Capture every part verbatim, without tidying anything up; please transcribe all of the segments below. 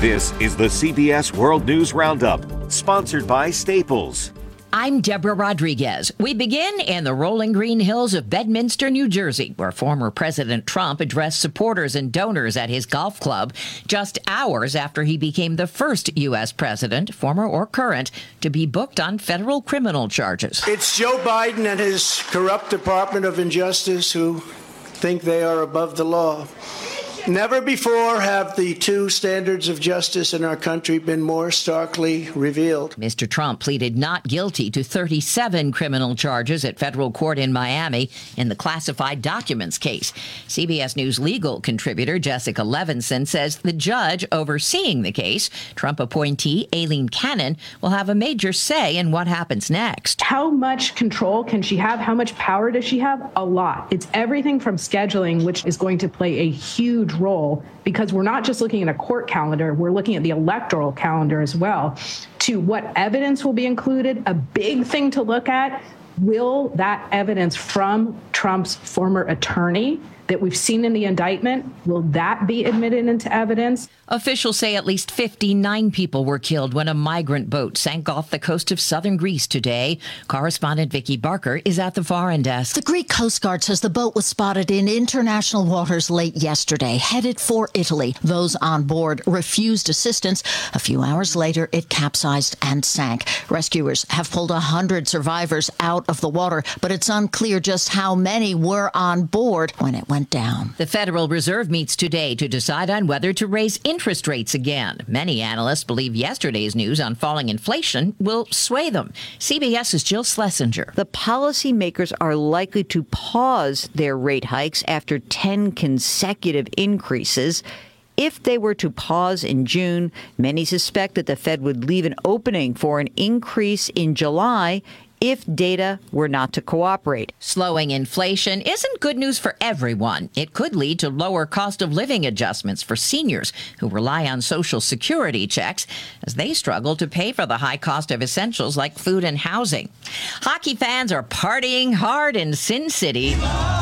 This is the C B S World News Roundup, sponsored by Staples. I'm Deborah Rodriguez. We begin in the rolling green hills of Bedminster, New Jersey, where former President Trump addressed supporters and donors at his golf club just hours after he became the first U S president, former or current, to be booked on federal criminal charges. It's Joe Biden and his corrupt Department of Injustice who think they are above the law. Never before have the two standards of justice in our country been more starkly revealed. Mister Trump pleaded not guilty to thirty-seven criminal charges at federal court in Miami in the classified documents case. C B S News legal contributor Jessica Levinson says the judge overseeing the case, Trump appointee Aileen Cannon, will have a major say in what happens next. How much control can she have? How much power does she have? A lot. It's everything from scheduling, which is going to play a huge role, because we're not just looking at a court calendar, we're looking at the electoral calendar as well, to what evidence will be included. A big thing to look at, will that evidence from Trump's former attorney that we've seen in the indictment, will that be admitted into evidence? Officials say at least fifty-nine people were killed when a migrant boat sank off the coast of southern Greece today. Correspondent Vicky Barker is at the foreign desk. The Greek Coast Guard says the boat was spotted in international waters late yesterday, headed for Italy. Those on board refused assistance. A few hours later, it capsized and sank. Rescuers have pulled one hundred survivors out of the water, but it's unclear just how many were on board when it went down. The Federal Reserve meets today to decide on whether to raise interest rates again. Many analysts believe yesterday's news on falling inflation will sway them. CBS's Jill Schlesinger. The policymakers are likely to pause their rate hikes after ten consecutive increases. If they were to pause in June, many suspect that the Fed would leave an opening for an increase in July if data were not to cooperate. Slowing inflation isn't good news for everyone. It could lead to lower cost of living adjustments for seniors who rely on Social Security checks as they struggle to pay for the high cost of essentials like food and housing. Hockey fans are partying hard in Sin City.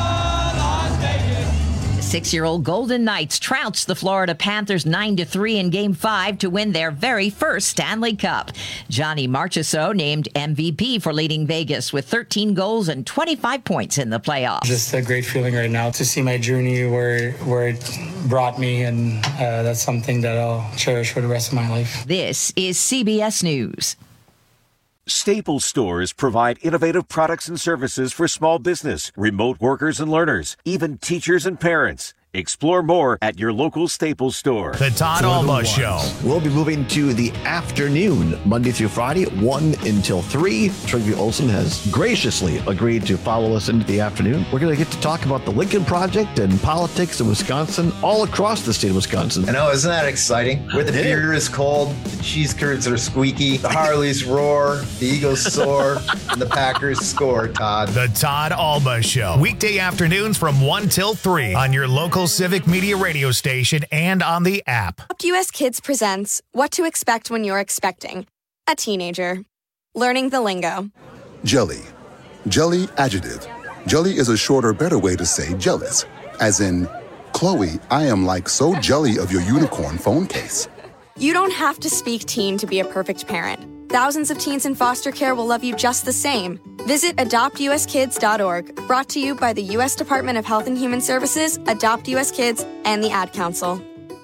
Six-year-old Golden Knights trounced the Florida Panthers nine to three in Game five to win their very first Stanley Cup. Johnny Marchessault named M V P for leading Vegas with thirteen goals and twenty-five points in the playoffs. Just a great feeling right now to see my journey where where it brought me, and uh, that's something that I'll cherish for the rest of my life. This is C B S News. Staples stores provide innovative products and services for small business, remote workers and learners, even teachers and parents. Explore more at your local Staples store. The Todd Alba Show. We'll be moving to the afternoon, Monday through Friday, one until three. Trygve Olsen has graciously agreed to follow us into the afternoon. We're going to get to talk about the Lincoln Project and politics in Wisconsin, all across the state of Wisconsin. I know, isn't that exciting? Where the beer is cold, the cheese curds are squeaky, the Harleys roar, the Eagles soar, and the Packers score, Todd. The Todd Alba Show. Weekday afternoons from one till three on your local Civic Media radio station and on the app. Adopt U S Kids presents What to Expect When You're Expecting a Teenager. Learning the lingo. Jelly. Jelly adjective. Jelly is a shorter, better way to say jealous. As in, Chloe, I am like so jelly of your unicorn phone case. You don't have to speak teen to be a perfect parent. Thousands of teens in foster care will love you just the same. Visit adopt u s kids dot org, brought to you by the U S Department of Health and Human Services, Adopt U S Kids, and the Ad Council.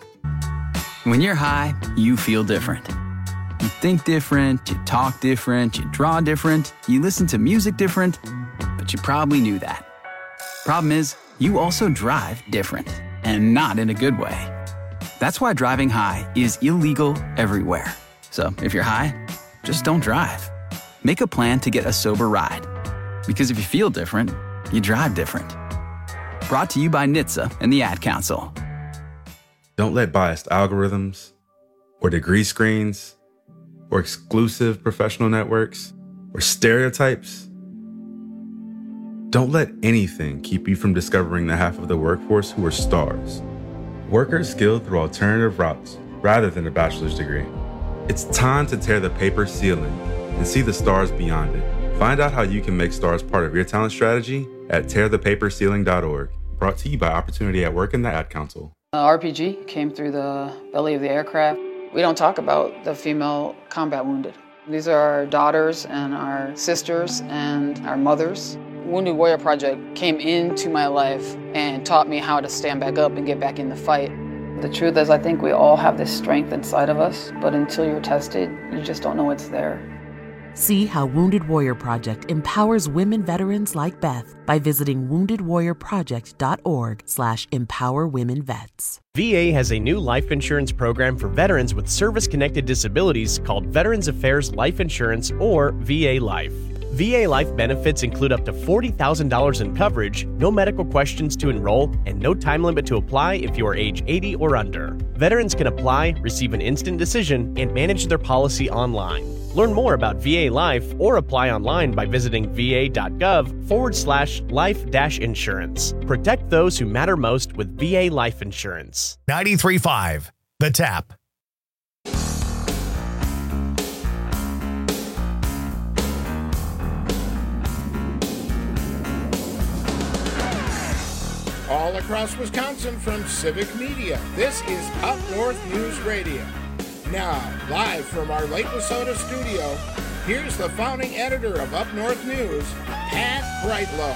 When you're high, you feel different. You think different, you talk different, you draw different, you listen to music different, but you probably knew that. Problem is, you also drive different, and not in a good way. That's why driving high is illegal everywhere. So if you're high, just don't drive. Make a plan to get a sober ride. Because if you feel different, you drive different. Brought to you by N H T S A and the Ad Council. Don't let biased algorithms or degree screens or exclusive professional networks or stereotypes. Don't let anything keep you from discovering the half of the workforce who are stars. Workers skilled through alternative routes rather than a bachelor's degree. It's time to tear the paper ceiling and see the stars beyond it. Find out how you can make stars part of your talent strategy at tear the paper ceiling dot org. Brought to you by Opportunity at Work and the Ad Council. Uh, R P G came through the belly of the aircraft. We don't talk about the female combat wounded. These are our daughters and our sisters and our mothers. Wounded Warrior Project came into my life and taught me how to stand back up and get back in the fight. The truth is, I think we all have this strength inside of us, but until you're tested, you just don't know it's there. See how Wounded Warrior Project empowers women veterans like Beth by visiting wounded warrior project dot org slash empower women vets. V A has a new life insurance program for veterans with service-connected disabilities called Veterans Affairs Life Insurance, or V A Life. V A Life benefits include up to forty thousand dollars in coverage, no medical questions to enroll, and no time limit to apply if you are age eighty or under. Veterans can apply, receive an instant decision, and manage their policy online. Learn more about V A Life or apply online by visiting va.gov forward slash life dash insurance. Protect those who matter most with V A Life Insurance. ninety-three point five The Tap. All across Wisconsin from Civic Media, this is Up North News Radio. Now, live from our Lake Wissota studio, here's the founding editor of Up North News, Pat Brightlow.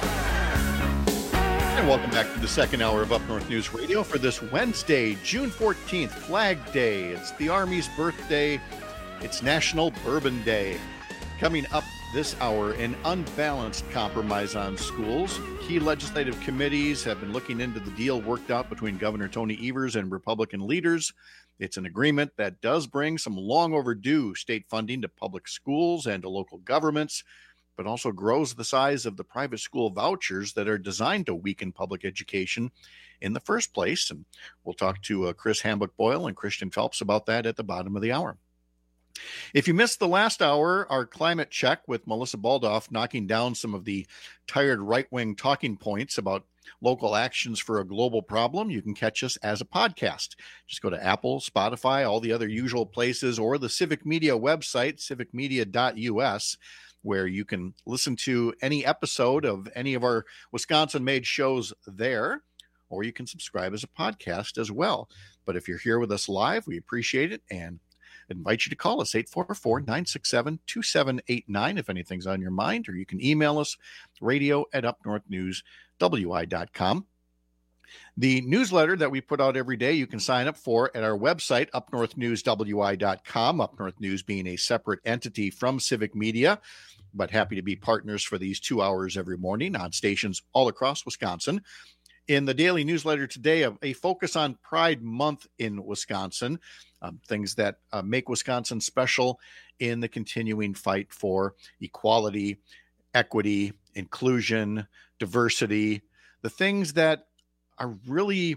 And welcome back to the second hour of Up North News Radio for this Wednesday, June fourteenth, Flag Day. It's the Army's birthday. It's National Bourbon Day. Coming up this hour, an unbalanced compromise on schools. Key legislative committees have been looking into the deal worked out between Governor Tony Evers and Republican leaders. It's an agreement that does bring some long overdue state funding to public schools and to local governments, but also grows the size of the private school vouchers that are designed to weaken public education in the first place. And we'll talk to uh, Chris Hambuck-Boyle and Christian Phelps about that at the bottom of the hour. If you missed the last hour, our climate check with Melissa Baldoff knocking down some of the tired right-wing talking points about local actions for a global problem, you can catch us as a podcast. Just go to Apple, Spotify, all the other usual places, or the Civic Media website, civic media dot u s, where you can listen to any episode of any of our Wisconsin-made shows there, or you can subscribe as a podcast as well. But if you're here with us live, we appreciate it, and invite you to call us, eight four four, nine six seven, two seven eight nine, if anything's on your mind, or you can email us, radio at up north news w i dot com. The newsletter that we put out every day, you can sign up for at our website, up north news w i dot com, Up North News being a separate entity from Civic Media, but happy to be partners for these two hours every morning on stations all across Wisconsin. In the daily newsletter today, a, a focus on Pride Month in Wisconsin, um, things that uh, make Wisconsin special in the continuing fight for equality, equity, inclusion, diversity, the things that are really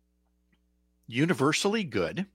universally good,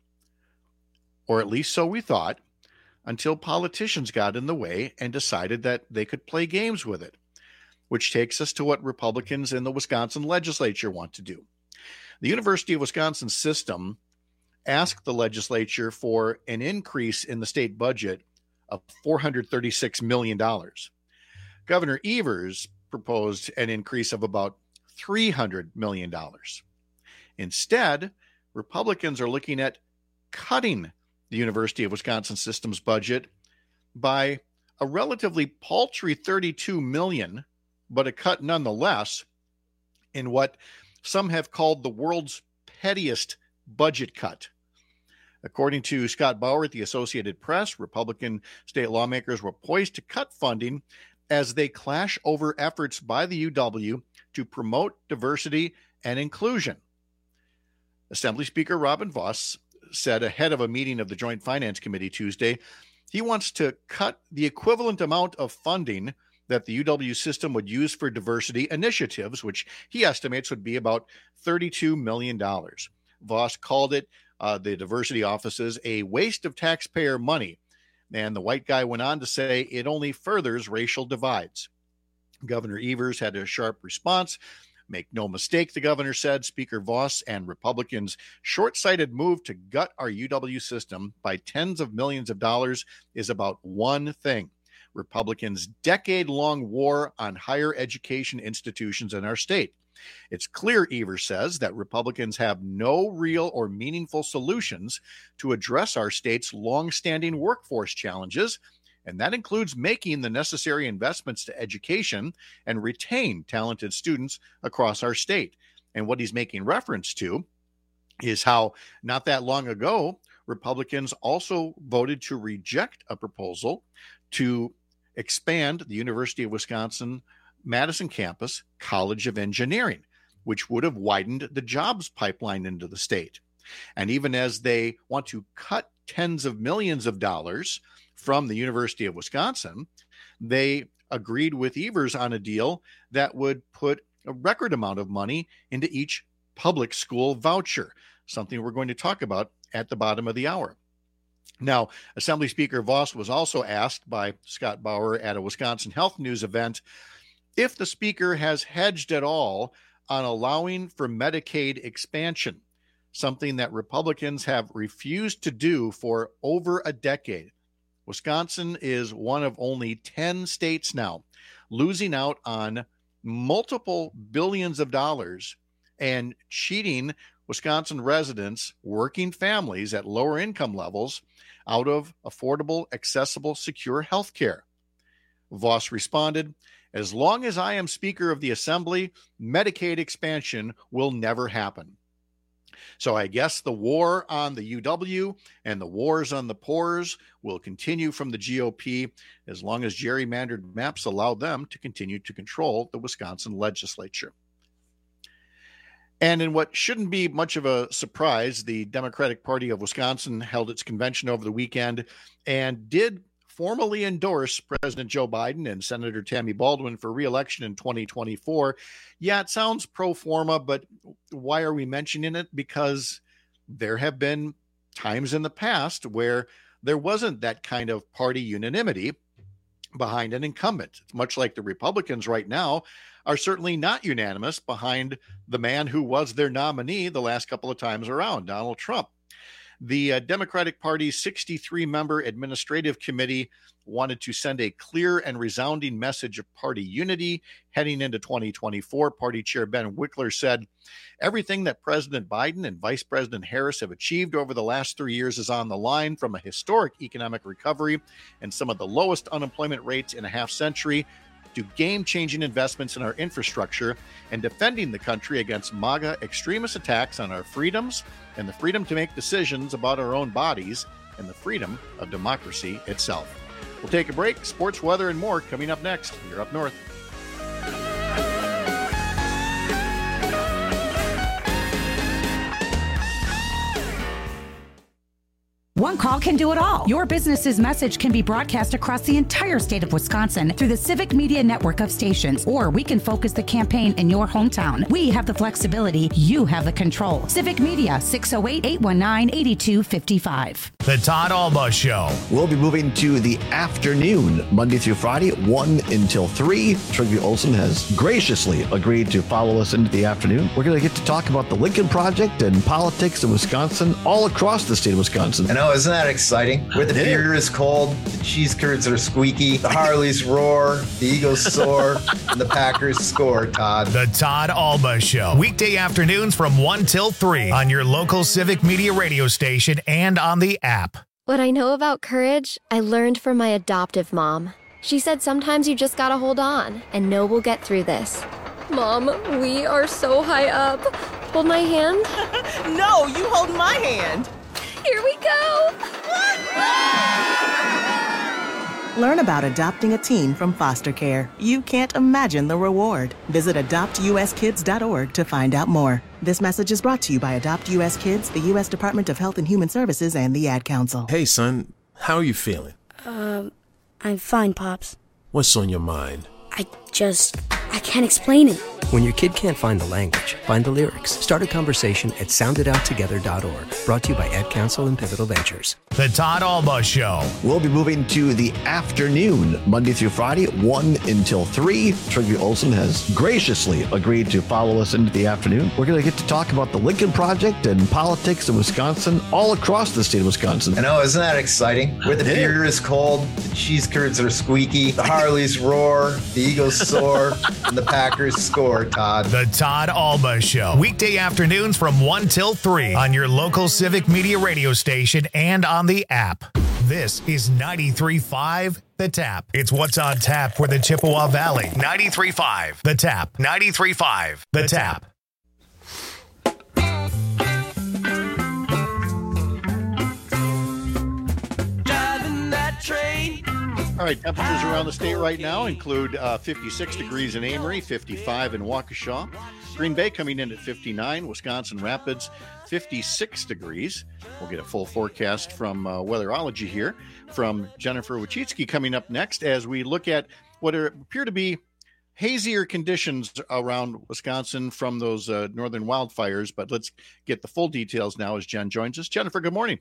or at least so we thought, until politicians got in the way and decided that they could play games with it. Which takes us to what Republicans in the Wisconsin legislature want to do. The University of Wisconsin system asked the legislature for an increase in the state budget of four hundred thirty-six million dollars. Governor Evers proposed an increase of about three hundred million dollars. Instead, Republicans are looking at cutting the University of Wisconsin system's budget by a relatively paltry thirty-two million dollars, but a cut nonetheless, in what some have called the world's pettiest budget cut. According to Scott Bauer at the Associated Press, Republican state lawmakers were poised to cut funding as they clash over efforts by the U W to promote diversity and inclusion. Assembly Speaker Robin Vos said ahead of a meeting of the Joint Finance Committee Tuesday, he wants to cut the equivalent amount of funding that the U W system would use for diversity initiatives, which he estimates would be about thirty-two million dollars. Vos called it, uh, the diversity offices, a waste of taxpayer money. And the white guy went on to say it only furthers racial divides. Governor Evers had a sharp response. Make no mistake, the governor said, Speaker Vos and Republicans' short-sighted move to gut our U W system by tens of millions of dollars is about one thing: Republicans' decade-long war on higher education institutions in our state. It's clear, Evers says, that Republicans have no real or meaningful solutions to address our state's long-standing workforce challenges, and that includes making the necessary investments to education and retain talented students across our state. And what he's making reference to is how not that long ago, Republicans also voted to reject a proposal to expand the University of Wisconsin Madison campus College of Engineering, which would have widened the jobs pipeline into the state. And even as they want to cut tens of millions of dollars from the University of Wisconsin, they agreed with Evers on a deal that would put a record amount of money into each public school voucher, something we're going to talk about at the bottom of the hour. Now, Assembly Speaker Vos was also asked by Scott Bauer at a Wisconsin Health News event if the speaker has hedged at all on allowing for Medicaid expansion, something that Republicans have refused to do for over a decade. Wisconsin is one of only ten states now losing out on multiple billions of dollars and cheating Wisconsin residents, working families at lower income levels out of affordable, accessible, secure health care. Vos responded, "As long as I am Speaker of the Assembly, Medicaid expansion will never happen." So I guess the war on the U W and the wars on the poors will continue from the G O P as long as gerrymandered maps allow them to continue to control the Wisconsin legislature. And in what shouldn't be much of a surprise, the Democratic Party of Wisconsin held its convention over the weekend and did formally endorse President Joe Biden and Senator Tammy Baldwin for re-election in twenty twenty-four. Yeah, it sounds pro forma, but why are we mentioning it? Because there have been times in the past where there wasn't that kind of party unanimity behind an incumbent. It's much like the Republicans right now are certainly not unanimous behind the man who was their nominee the last couple of times around, Donald Trump. The uh, Democratic Party's sixty-three member administrative committee wanted to send a clear and resounding message of party unity heading into twenty twenty-four. Party Chair Ben Wickler said, "Everything that President Biden and Vice President Harris have achieved over the last three years is on the line, from a historic economic recovery and some of the lowest unemployment rates in a half century to game-changing investments in our infrastructure and defending the country against MAGA extremist attacks on our freedoms and the freedom to make decisions about our own bodies and the freedom of democracy itself." We'll take a break. Sports, weather, and more coming up next. You're Up North. One call can do it all. Your business's message can be broadcast across the entire state of Wisconsin through the Civic Media network of stations, or we can focus the campaign in your hometown. We have the flexibility. You have the control. Civic Media, six oh eight, eight one nine, eight two five five. The Todd Alba Show. We'll be moving to the afternoon, Monday through Friday, one until three. Trygve Olsen has graciously agreed to follow us into the afternoon. We're going to get to talk about the Lincoln Project and politics in Wisconsin, all across the state of Wisconsin. I know, isn't that exciting? Where the beer is cold, the cheese curds are squeaky, the Harleys roar, the Eagles soar, and the Packers score, Todd. The Todd Alba Show. Weekday afternoons from one till three on your local Civic Media radio station and on the app. What I know about courage, I learned from my adoptive mom. She said sometimes you just gotta hold on and know we'll get through this. Mom, we are so high up. Hold my hand. No, you hold my hand. Here we go! Learn about adopting a teen from foster care. You can't imagine the reward. Visit adopt u s kids dot org to find out more. This message is brought to you by Adopt U S Kids, the U S Department of Health and Human Services, and the Ad Council. Hey, son. How are you feeling? Um, I'm fine, Pops. What's on your mind? I just... I can't explain it. When your kid can't find the language, find the lyrics. Start a conversation at sound it out together dot org. Brought to you by Ad Council and Pivotal Ventures. The Todd Alba Show. We'll be moving to the afternoon, Monday through Friday, one until three. Trygve Olsen has graciously agreed to follow us into the afternoon. We're going to get to talk about the Lincoln Project and politics in Wisconsin, all across the state of Wisconsin. I know, isn't that exciting? Where the beer is cold, the cheese curds are squeaky, the Harleys roar, the Eagles soar, and the Packers score, Todd. The Todd Alba Show. Weekday afternoons from one till three on your local Civic Media radio station and on the app. This is ninety-three point five The Tap. It's what's on tap for the Chippewa Valley. ninety-three point five The Tap. ninety-three point five The Tap. Driving that train. All right, temperatures around the state right now include uh, fifty-six degrees in Amory, fifty-five in Waukesha. Green Bay coming in at fifty-nine, Wisconsin Rapids, fifty-six degrees. We'll get a full forecast from uh, Weatherology here from Jennifer Wachitsky coming up next as we look at what are, appear to be hazier conditions around Wisconsin from those uh, northern wildfires. But let's get the full details now as Jen joins us. Jennifer, good morning.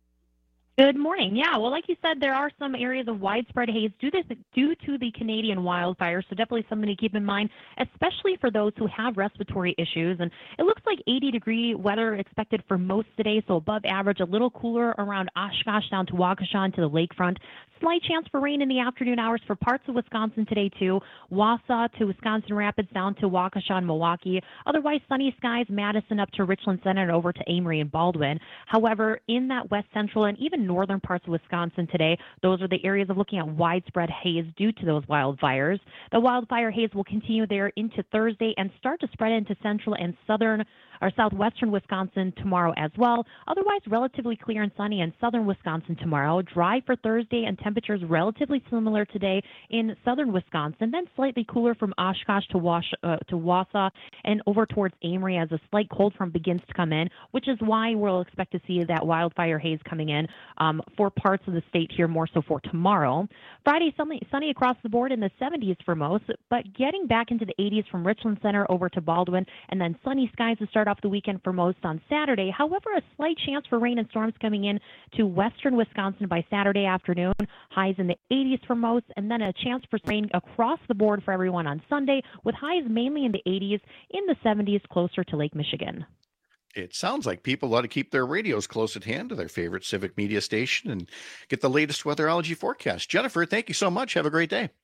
Good morning. Yeah, well, like you said, there are some areas of widespread haze due to, due to the Canadian wildfires, so definitely something to keep in mind, especially for those who have respiratory issues. And it looks like eighty degree weather expected for most today, so above average, a little cooler around Oshkosh down to Waukesha and to the lakefront. Slight chance for rain in the afternoon hours for parts of Wisconsin today, too. Wausau to Wisconsin Rapids down to Waukesha and Milwaukee. Otherwise, sunny skies, Madison up to Richland Center and over to Amory and Baldwin. However, in that west central and even northern parts of Wisconsin today, those are the areas of looking at widespread haze due to those wildfires. The wildfire haze will continue there into Thursday and start to spread into central and southern or southwestern Wisconsin tomorrow as well. Otherwise, relatively clear and sunny in southern Wisconsin tomorrow. Dry for Thursday and temperatures relatively similar today in southern Wisconsin, then slightly cooler from Oshkosh to, Wash, uh, to Wausau and over towards Amory as a slight cold front begins to come in, which is why we'll expect to see that wildfire haze coming in um, for parts of the state here more so for tomorrow. Friday, sunny, sunny across the board in the seventies for most, but getting back into the eighties from Richland Center over to Baldwin, and then sunny skies to start off the weekend for most on Saturday. However, a slight chance for rain and storms coming in to western Wisconsin by Saturday afternoon. Highs in the eighties for most, and then a chance for rain across the board for everyone on Sunday, with highs mainly in the eighties, in the seventies closer to Lake Michigan. It sounds like people ought to keep their radios close at hand to their favorite Civic Media station and get the latest weatherology forecast. Jennifer, thank you so much. Have a great day.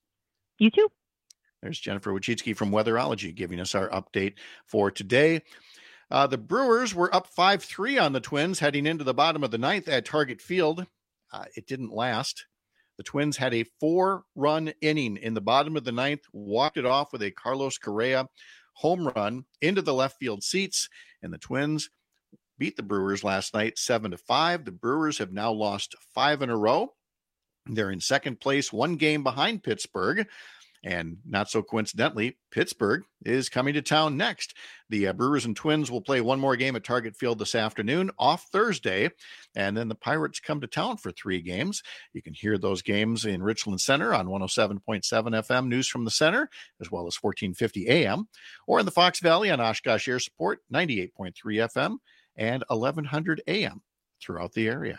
You too. There's Jennifer Wachitsky from Weatherology giving us our update for today. Uh, the Brewers were up five three on the Twins heading into the bottom of the ninth at Target Field. Uh, it didn't last. The Twins had a four-run inning in the bottom of the ninth, walked it off with a Carlos Correa home run into the left field seats, and the Twins beat the Brewers last night seven to five. The Brewers have now lost five in a row. They're in second place, one game behind Pittsburgh. And not so coincidentally, Pittsburgh is coming to town next. The uh, Brewers and Twins will play one more game at Target Field this afternoon, off Thursday. And then the Pirates come to town for three games. You can hear those games in Richland Center on one oh seven point seven F M News from the Center, as well as fourteen fifty A M, or in the Fox Valley on Oshkosh Air Support, ninety-eight point three F M and eleven hundred A M throughout the area.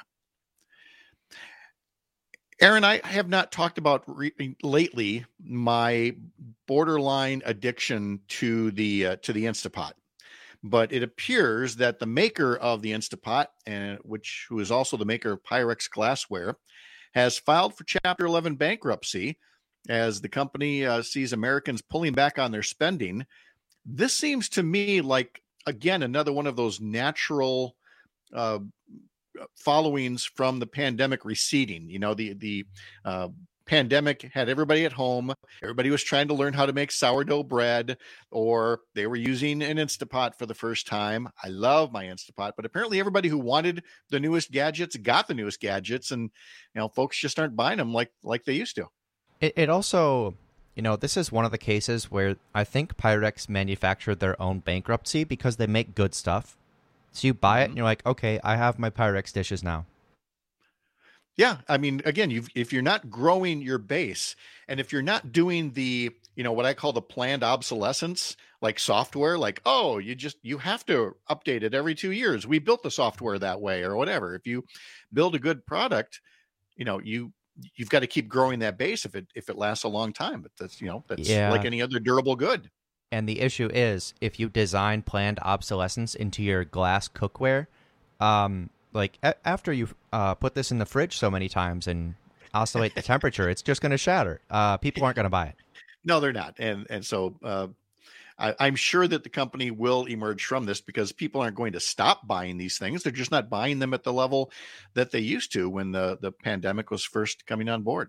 Aaron, I have not talked about re- lately my borderline addiction to the uh, to the Instapot, but it appears that the maker of the Instapot, and which who is also the maker of Pyrex glassware, has filed for Chapter eleven bankruptcy as the company uh, sees Americans pulling back on their spending. This seems to me like, again, another one of those natural Uh, followings from the pandemic receding. You know, the the uh, pandemic had everybody at home. Everybody was trying to learn how to make sourdough bread, or they were using an Instapot for the first time. I love my Instapot, but apparently everybody who wanted the newest gadgets got the newest gadgets, and you know, folks just aren't buying them like like they used to. It, it also, you know, this is one of the cases where I think Pyrex manufactured their own bankruptcy because they make good stuff. So you buy it and you're like, okay, I have my Pyrex dishes now. Yeah, I mean, again, you've if you're not growing your base, and if you're not doing the, you know, what I call the planned obsolescence, like software, like, oh, you just you have to update it every two years. We built the software that way, or whatever. If you build a good product, you know, you you've got to keep growing that base if it if it lasts a long time. But that's, you know, that's Yeah. like any other durable good. And the issue is, if you design planned obsolescence into your glass cookware, um, like a- after you uh, put this in the fridge so many times and oscillate the temperature, it's just going to shatter. Uh, people aren't going to buy it. No, they're not. And and so uh, I, I'm sure that the company will emerge from this, because people aren't going to stop buying these things. They're just not buying them at the level that they used to when the, the pandemic was first coming on board.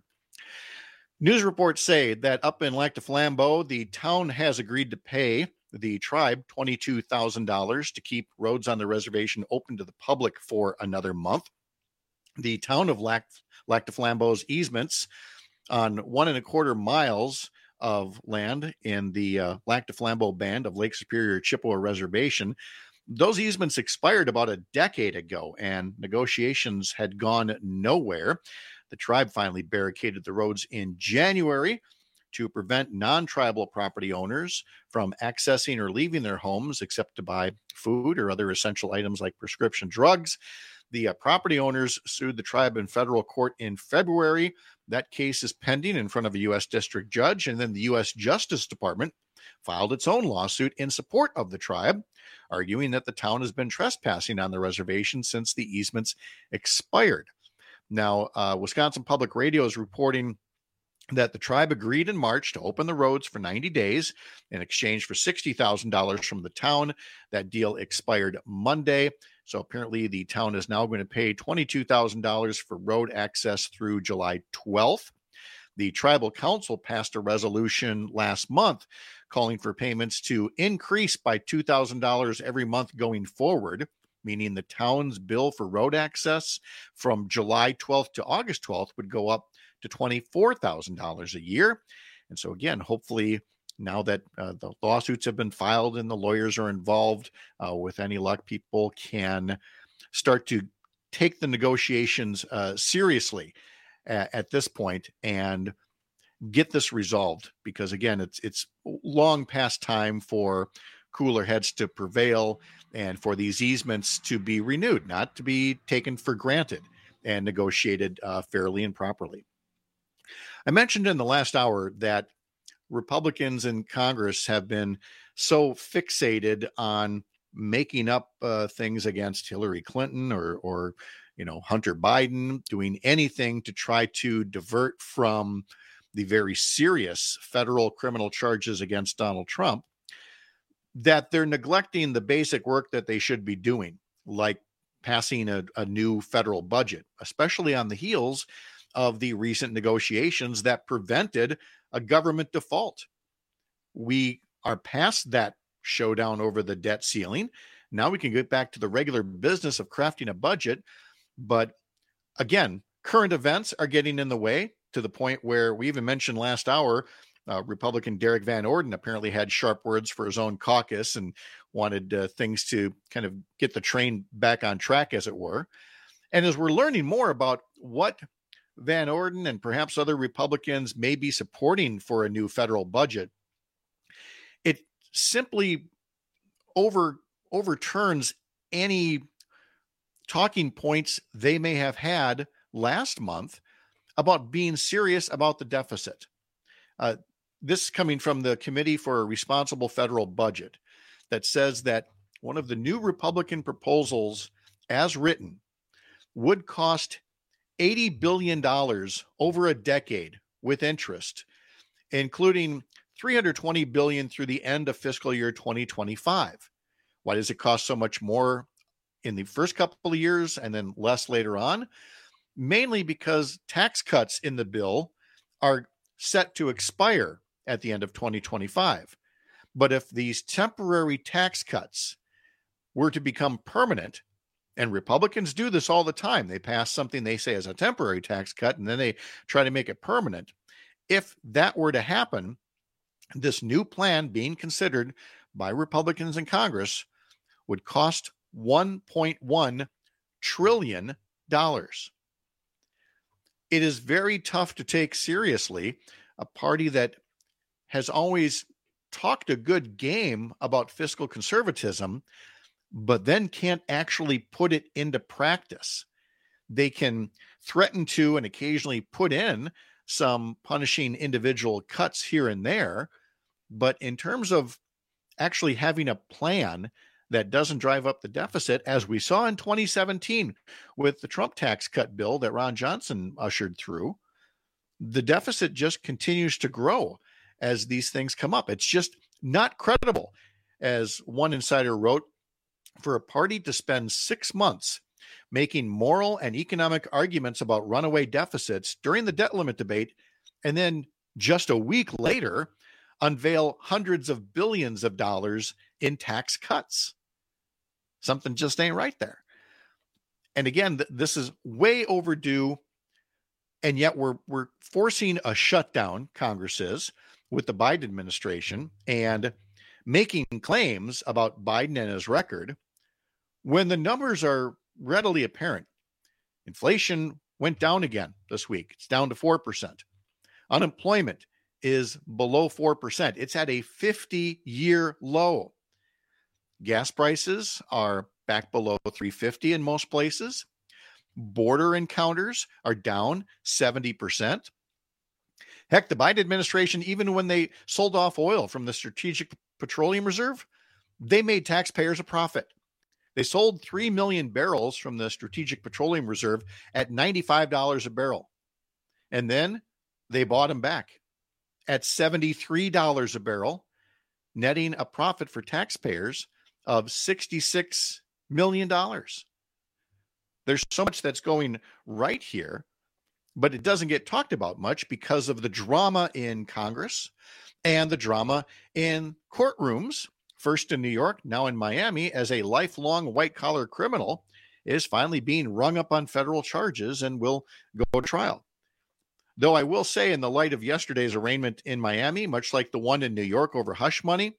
News reports say that up in Lac du Flambeau, the town has agreed to pay the tribe twenty-two thousand dollars to keep roads on the reservation open to the public for another month. The town of Lac, Lac du Flambeau's easements on one and a quarter miles of land in the uh, Lac du Flambeau Band of Lake Superior Chippewa Reservation, those easements expired about a decade ago, and negotiations had gone nowhere. The tribe finally barricaded the roads in January to prevent non-tribal property owners from accessing or leaving their homes except to buy food or other essential items like prescription drugs. The uh, property owners sued the tribe in federal court in February. That case is pending in front of a U S district judge, and then the U S Justice Department filed its own lawsuit in support of the tribe, arguing that the town has been trespassing on the reservation since the easements expired. Now, uh, Wisconsin Public Radio is reporting that the tribe agreed in March to open the roads for ninety days in exchange for sixty thousand dollars from the town. That deal expired Monday. So apparently the town is now going to pay twenty-two thousand dollars for road access through July twelfth. The tribal council passed a resolution last month calling for payments to increase by two thousand dollars every month going forward, meaning the town's bill for road access from July twelfth to August twelfth would go up to twenty-four thousand dollars a year. And so again, hopefully now that uh, the lawsuits have been filed and the lawyers are involved, uh, with any luck, people can start to take the negotiations uh, seriously at, at this point and get this resolved. Because again, it's it's long past time for cooler heads to prevail and for these easements to be renewed, not to be taken for granted and negotiated uh, fairly and properly. I mentioned in the last hour that Republicans in Congress have been so fixated on making up uh, things against Hillary Clinton or, or, you know, Hunter Biden, doing anything to try to divert from the very serious federal criminal charges against Donald Trump, that they're neglecting the basic work that they should be doing, like passing a, a new federal budget, especially on the heels of the recent negotiations that prevented a government default. We are past that showdown over the debt ceiling. Now we can get back to the regular business of crafting a budget. But again, current events are getting in the way, to the point where we even mentioned last hour, uh, Republican Derek Van Orden apparently had sharp words for his own caucus and wanted uh, things to kind of get the train back on track, as it were. And as we're learning more about what Van Orden and perhaps other Republicans may be supporting for a new federal budget, it simply over overturns any talking points they may have had last month about being serious about the deficit. Uh, this is coming from the Committee for a Responsible Federal Budget, that says that one of the new Republican proposals, as written, would cost eighty billion dollars over a decade with interest, including three hundred twenty billion dollars through the end of fiscal year twenty twenty-five. Why does it cost so much more in the first couple of years and then less later on? Mainly because tax cuts in the bill are set to expire at the end of twenty twenty-five. But if these temporary tax cuts were to become permanent, and Republicans do this all the time, they pass something they say is a temporary tax cut, and then they try to make it permanent. If that were to happen, this new plan being considered by Republicans in Congress would cost one point one trillion dollars. it is very tough to take seriously a party that has always talked a good game about fiscal conservatism, but then can't actually put it into practice. They can threaten to and occasionally put in some punishing individual cuts here and there, but in terms of actually having a plan that doesn't drive up the deficit, as we saw in twenty seventeen with the Trump tax cut bill that Ron Johnson ushered through, the deficit just continues to grow as these things come up. It's just not credible. As one insider wrote, for a party to spend six months making moral and economic arguments about runaway deficits during the debt limit debate, and then just a week later unveil hundreds of billions of dollars in tax cuts. Something just ain't right there. And again, th- this is way overdue, and yet we're we're forcing a shutdown, Congress is, with the Biden administration, and making claims about Biden and his record when the numbers are readily apparent. Inflation went down again this week. It's down to four percent. Unemployment is below four percent. It's at a fifty-year low. Gas prices are back below three fifty in most places. Border encounters are down seventy percent. Heck, the Biden administration, even when they sold off oil from the Strategic Petroleum Reserve, they made taxpayers a profit. They sold three million barrels from the Strategic Petroleum Reserve at ninety-five dollars a barrel. And then they bought them back at seventy-three dollars a barrel, netting a profit for taxpayers of sixty-six million dollars. There's so much that's going right here, but it doesn't get talked about much because of the drama in Congress and the drama in courtrooms. First in New York, now in Miami, as a lifelong white-collar criminal is finally being rung up on federal charges and will go to trial. Though I will say, in the light of yesterday's arraignment in Miami, much like the one in New York over hush money,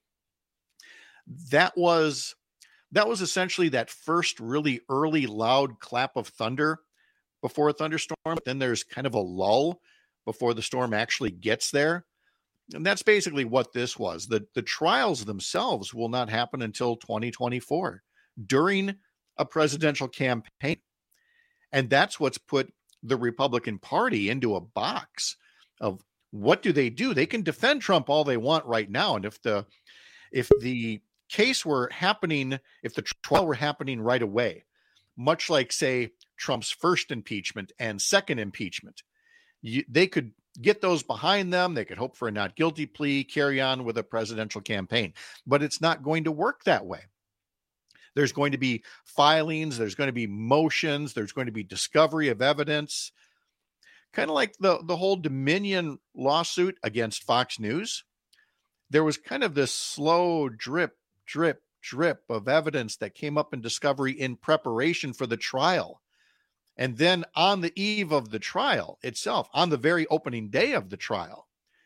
that was that was essentially that first really early loud clap of thunder before a thunderstorm. Then there's kind of a lull before the storm actually gets there. And that's basically what this was. The, the trials themselves will not happen until twenty twenty-four, during a presidential campaign. And that's what's put the Republican Party into a box of what do they do? They can defend Trump all they want right now. And if the if the case were happening, if the trial were happening right away, much like, say, Trump's first impeachment and second impeachment, you, they could get those behind them. They could hope for a not guilty plea, carry on with a presidential campaign. But it's not going to work that way. There's going to be filings. There's going to be motions. There's going to be discovery of evidence. Kind of like the, the whole Dominion lawsuit against Fox News. There was kind of this slow drip, drip, drip of evidence that came up in discovery in preparation for the trial. And then on the eve of the trial itself, on the very opening day of the trial,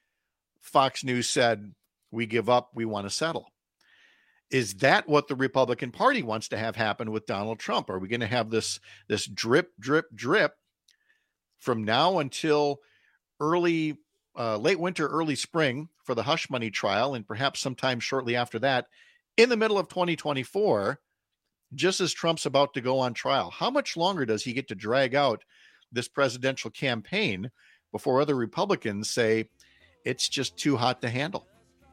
Fox News said, we give up, we want to settle. Is that what the Republican Party wants to have happen with Donald Trump? Are we going to have this, this drip, drip, drip from now until early, uh, late winter, early spring for the hush money trial, and perhaps sometime shortly after that, in the middle of twenty twenty-four, just as Trump's about to go on trial? How much longer does he get to drag out this presidential campaign before other Republicans say it's just too hot to handle?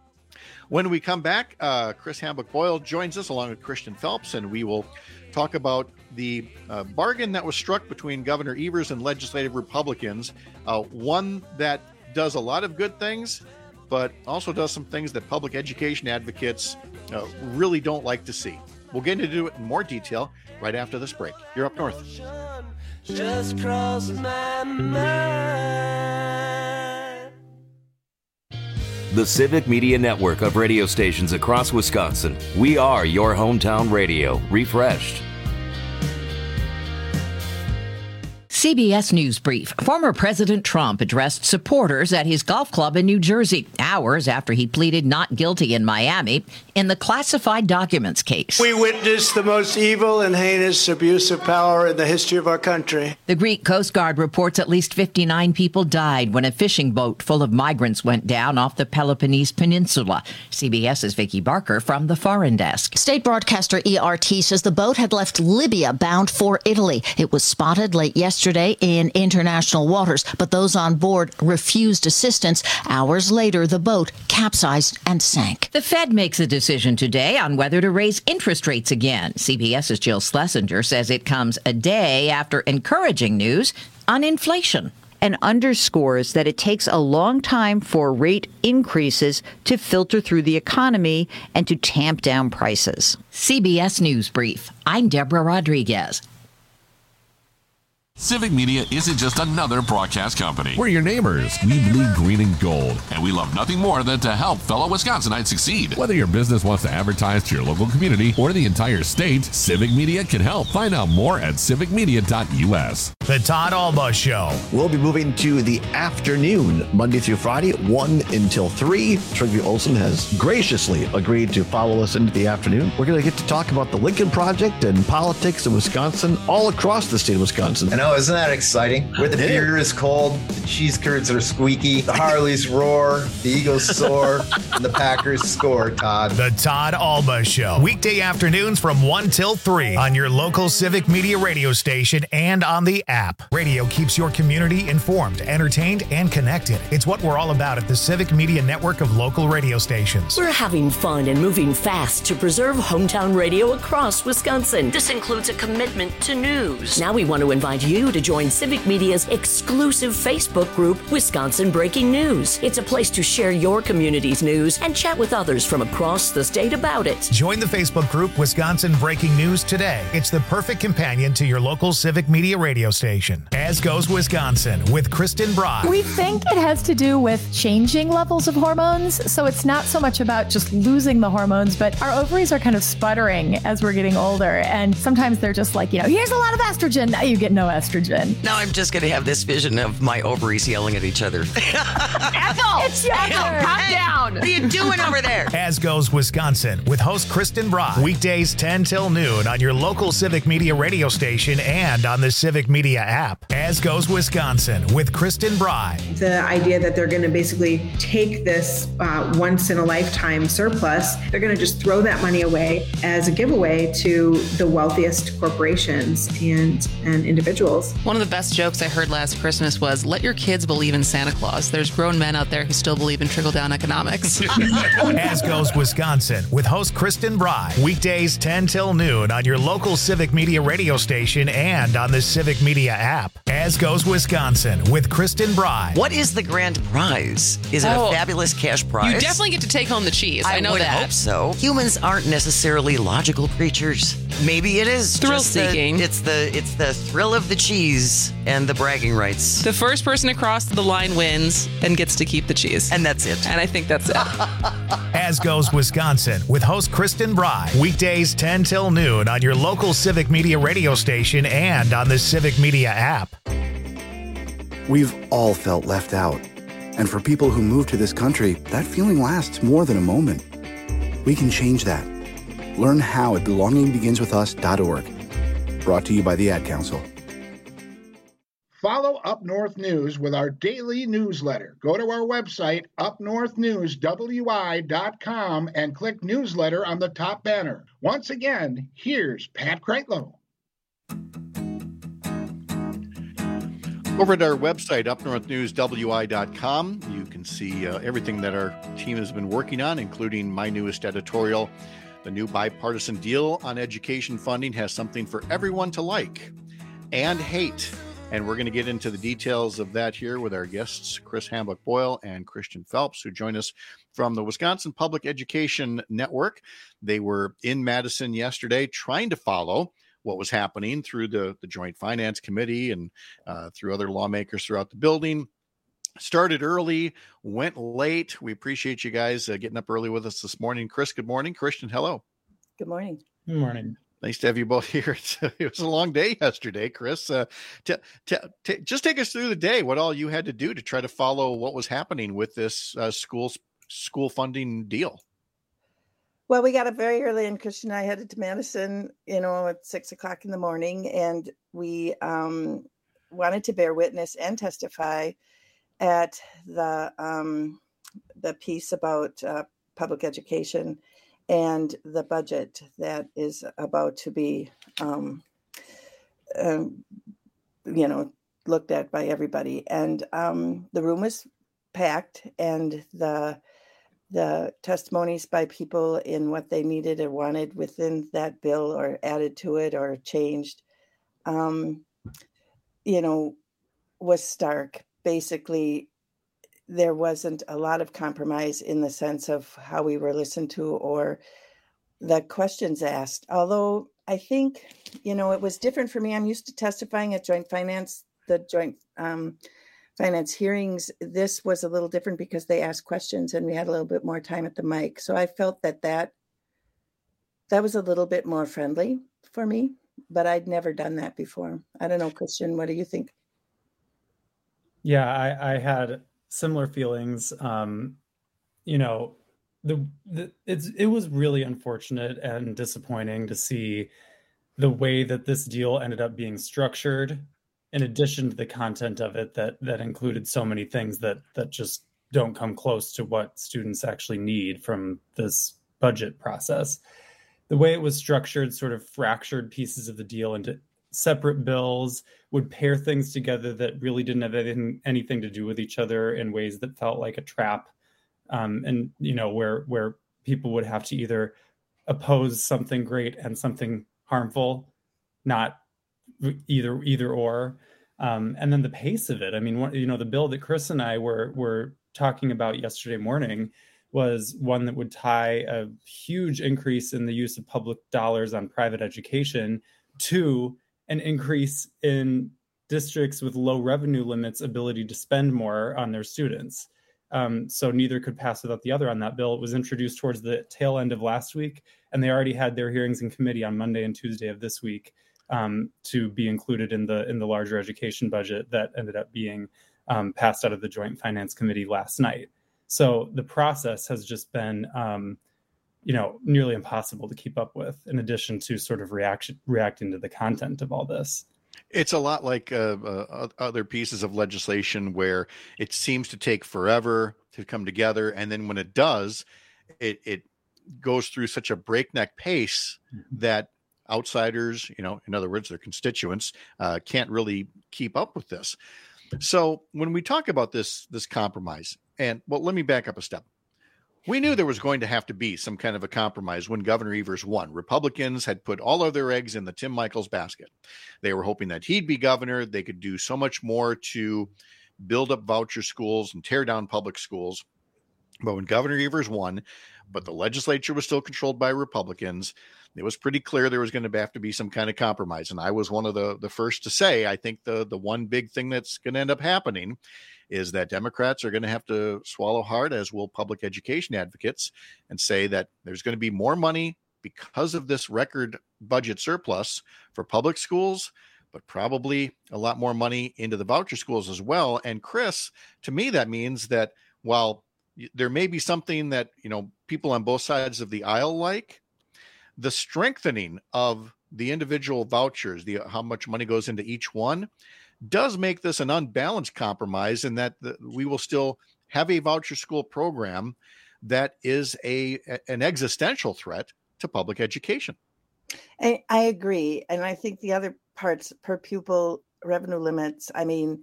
When we come back, uh, Chris Hambuck-Boyle joins us along with Christian Phelps, and we will talk about the uh, bargain that was struck between Governor Evers and legislative Republicans, uh, one that does a lot of good things, but also does some things that public education advocates uh, really don't like to see. We'll get into it in more detail right after this break. You're Up North. Just crossed my mind. The Civic Media Network of radio stations across Wisconsin. We are your hometown radio, refreshed. C B S News Brief. Former President Trump addressed supporters at his golf club in New Jersey hours after he pleaded not guilty in Miami in the classified documents case. We witnessed the most evil and heinous abuse of power in the history of our country. The Greek Coast Guard reports at least fifty-nine people died when a fishing boat full of migrants went down off the Peloponnese Peninsula. CBS's Vicki Barker from the Foreign Desk. State broadcaster E R T says the boat had left Libya bound for Italy. It was spotted late yesterday in international waters, but those on board refused assistance. Hours later, the boat capsized and sank. The Fed makes a decision today on whether to raise interest rates again. CBS's Jill Schlesinger says it comes a day after encouraging news on inflation. And underscores that it takes a long time for rate increases to filter through the economy and to tamp down prices. C B S News Brief. I'm Deborah Rodriguez. Civic Media isn't just another broadcast company. We're your neighbors. We bleed green and gold. And we love nothing more than to help fellow Wisconsinites succeed. Whether your business wants to advertise to your local community or the entire state, Civic Media can help. Find out more at civic media dot u s. The Todd Alba Show. We'll be moving to the afternoon, Monday through Friday, one until three. Trygve Olsen has graciously agreed to follow us into the afternoon. We're going to get to talk about the Lincoln Project and politics in Wisconsin, all across the state of Wisconsin. I know, isn't that exciting? Where the beer is cold, the cheese curds are squeaky, the Harleys roar, the Eagles soar, and the Packers score, Todd. The Todd Alba Show. Weekday afternoons from one till three on your local Civic Media radio station and on the app. Radio keeps your community informed, entertained, and connected. It's what we're all about at the Civic Media network of local radio stations. We're having fun and moving fast to preserve hometown radio across Wisconsin. This includes a commitment to news. Now we want to invite you to join Civic Media's exclusive Facebook group, Wisconsin Breaking News. It's a place to share your community's news and chat with others from across the state about it. Join the Facebook group Wisconsin Breaking News today. It's the perfect companion to your local Civic Media radio station. As Goes Wisconsin with Kristen Brock. We think it has to do with changing levels of hormones. So it's not so much about just losing the hormones, but our ovaries are kind of sputtering as we're getting older. And sometimes they're just like, you know, here's a lot of estrogen. Now you get no estrogen. Now I'm just going to have this vision of my ovaries yelling at each other. Ethel! It's Ethel! Calm down! What are you doing over there? As Goes Wisconsin with host Kristen Brock. Weekdays ten till noon on your local Civic Media radio station and on the Civic Media app. As Goes Wisconsin with Kristen Brock. The idea that they're going to basically take this uh, once in a lifetime surplus, they're going to just throw that money away as a giveaway to the wealthiest corporations and, and individuals. One of the best jokes I heard last Christmas was, let your kids believe in Santa Claus. There's grown men out there who still believe in trickle-down economics. As Goes Wisconsin with host Kristen Brock. Weekdays ten till noon on your local Civic Media radio station and on the Civic Media app. As Goes Wisconsin with Kristen Brock. What is the grand prize? Is it Oh. a fabulous cash prize? You definitely get to take home the cheese. I, I know would that. hope so. Humans aren't necessarily logical creatures. Maybe it is Thrill just the- seeking. it's the it's the thrill of the cheese and the bragging rights. The first person across the line wins and gets to keep the cheese. And that's it. And I think that's it. As Goes Wisconsin with host Kristen Brock. Weekdays ten till noon on your local Civic Media radio station and on the Civic Media app. We've all felt left out. And for people who move to this country, that feeling lasts more than a moment. We can change that. Learn how at belonging begins with us dot org. Brought to you by the Ad Council. Follow Up North News with our daily newsletter. Go to our website, up north news w i dot com, and click newsletter on the top banner. Once again, here's Pat Kreitlow. Over at our website, up north news w i dot com, you can see uh, everything that our team has been working on, including my newest editorial. The new bipartisan deal on education funding has something for everyone to like and hate. And we're going to get into the details of that here with our guests, Chris Hambuck-Boyle and Christian Phelps, who join us from the Wisconsin Public Education Network. They were in Madison yesterday trying to follow what was happening through the, the Joint Finance Committee and uh, through other lawmakers throughout the building. Started early, went late. We appreciate you guys uh, getting up early with us this morning. Chris, good morning. Christian, hello. Good morning. Good morning. Nice to have you both here. It was a long day yesterday, Chris. Uh, t- t- t- just take us through the day, what all you had to do to try to follow what was happening with this uh, school school funding deal. Well, we got up very early, and Christian and I headed to Madison, you know, at six o'clock in the morning, and we um, wanted to bear witness and testify at the um, the piece about uh, public education and the budget that is about to be, um, um, you know, looked at by everybody. And um, the room was packed, and the the testimonies by people in what they needed or wanted within that bill or added to it or changed, um, you know, was stark. Basically, there wasn't a lot of compromise in the sense of how we were listened to or the questions asked. Although I think, you know, it was different for me. I'm used to testifying at joint finance, the joint um, finance hearings. This was a little different because they asked questions and we had a little bit more time at the mic. So I felt that that, that was a little bit more friendly for me, but I'd never done that before. I don't know, Christian, what do you think? Yeah, I, I had similar feelings. Um, you know, the, the it's it was really unfortunate and disappointing to see the way that this deal ended up being structured, in addition to the content of it that that included so many things that that just don't come close to what students actually need from this budget process. The way it was structured sort of fractured pieces of the deal into separate bills, would pair things together that really didn't have anything, anything to do with each other in ways that felt like a trap. Um, and, you know, where where people would have to either oppose something great and something harmful, not either either or. Um, and then the pace of it. I mean, what, you know, the bill that Chris and I were were talking about yesterday morning was one that would tie a huge increase in the use of public dollars on private education to an increase in districts with low revenue limits ability to spend more on their students. Um, so neither could pass without the other on that bill. It was introduced towards the tail end of last week, and they already had their hearings in committee on Monday and Tuesday of this week um, to be included in the in the larger education budget that ended up being um, passed out of the Joint Finance Committee last night. So the process has just been um, you know, nearly impossible to keep up with, in addition to sort of reaction, reacting to the content of all this. It's a lot like uh, uh, other pieces of legislation where it seems to take forever to come together. And then when it does, it, it goes through such a breakneck pace mm-hmm. that outsiders, you know, in other words, their constituents, uh, can't really keep up with this. So when we talk about this, this compromise, and well, let me back up a step. We knew there was going to have to be some kind of a compromise when Governor Evers won. Republicans had put all of their eggs in the Tim Michels basket. They were hoping that he'd be governor. They could do so much more to build up voucher schools and tear down public schools. But when Governor Evers won, but the legislature was still controlled by Republicans, it was pretty clear there was going to have to be some kind of compromise. And I was one of the, the first to say, I think the, the one big thing that's going to end up happening is that Democrats are going to have to swallow hard, as will public education advocates, and say that there's going to be more money because of this record budget surplus for public schools, but probably a lot more money into the voucher schools as well. And Chris, to me, that means that while there may be something that, you know, people on both sides of the aisle like, the strengthening of the individual vouchers, the how much money goes into each one, does make this an unbalanced compromise, in that the, we will still have a voucher school program that is a an existential threat to public education. I, I agree. And I think the other parts, per pupil revenue limits, I mean,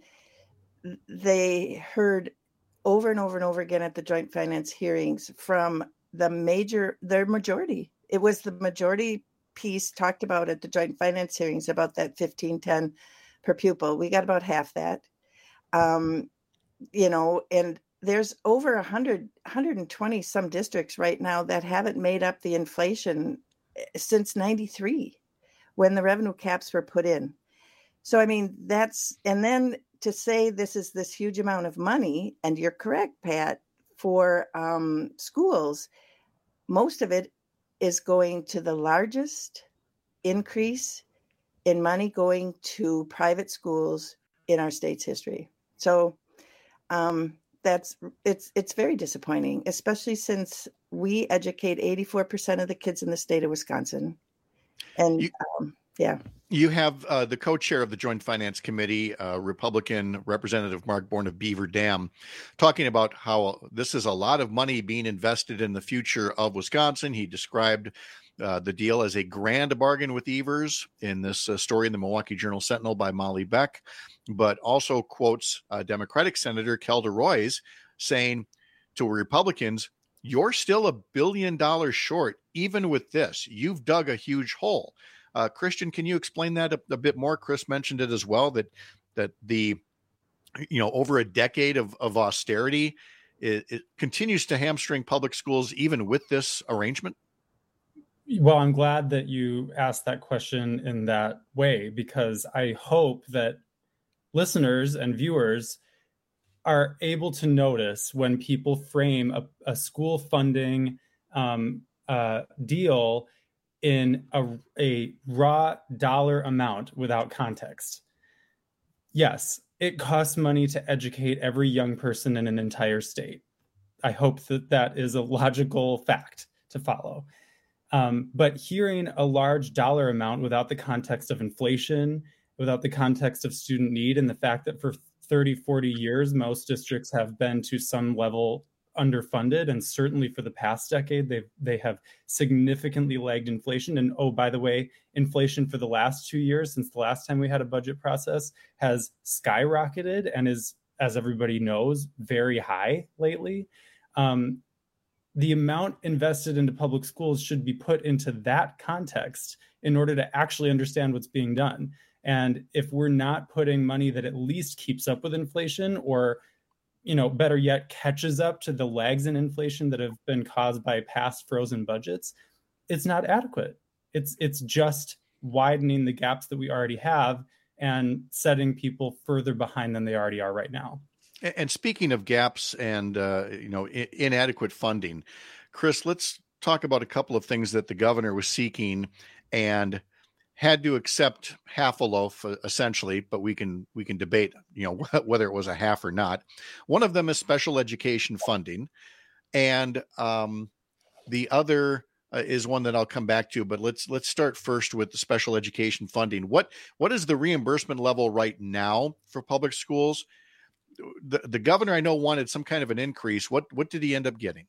they heard over and over and over again at the joint finance hearings from the major, their majority. It was the majority piece talked about at the joint finance hearings about that fifteen ten per pupil. We got about half that, um, you know, and there's over one hundred, one hundred twenty some districts right now that haven't made up the inflation since ninety-three, when the revenue caps were put in. So, I mean, that's, and then to say this is this huge amount of money, and you're correct, Pat, for um, schools, most of it is going to the largest increase in money going to private schools in our state's history. So um, that's it's it's very disappointing, especially since we educate eighty-four percent of the kids in the state of Wisconsin. And you, um, yeah. You have uh, the co-chair of the Joint Finance Committee, uh, Republican Representative Mark Bourne of Beaver Dam, talking about how this is a lot of money being invested in the future of Wisconsin. He described uh, the deal as a grand bargain with Evers in this uh, story in the Milwaukee Journal Sentinel by Molly Beck, but also quotes uh, Democratic Senator Kelda Roys saying to Republicans, "You're still a billion dollars short. Even with this, you've dug a huge hole." Uh, Christian, can you explain that a, a bit more? Chris mentioned it as well, that that the, you know, over a decade of, of austerity, it, it continues to hamstring public schools, even with this arrangement. Well, I'm glad that you asked that question in that way, because I hope that listeners and viewers are able to notice when people frame a, a school funding um, uh, deal in a, a raw dollar amount without context. Yes, it costs money to educate every young person in an entire state. I hope that that is a logical fact to follow. Um, but hearing a large dollar amount without the context of inflation, without the context of student need, and the fact that for thirty, forty years, most districts have been to some level underfunded, and certainly for the past decade, they they have significantly lagged inflation. And oh, by the way, inflation for the last two years, since the last time we had a budget process, has skyrocketed and is, as everybody knows, very high lately. Um, the amount invested into public schools should be put into that context in order to actually understand what's being done. And if we're not putting money that at least keeps up with inflation, or you know, better yet, catches up to the lags in inflation that have been caused by past frozen budgets, it's not adequate. It's it's just widening the gaps that we already have and setting people further behind than they already are right now. And speaking of gaps and, uh, you know, I- inadequate funding, Chris, let's talk about a couple of things that the governor was seeking and had to accept half a loaf, uh, essentially, but we can we can debate, you know, whether it was a half or not. One of them is special education funding, and um, the other uh, is one that I'll come back to. But let's let's start first with the special education funding. What what is the reimbursement level right now for public schools? The the governor, I know, wanted some kind of an increase. What what did he end up getting?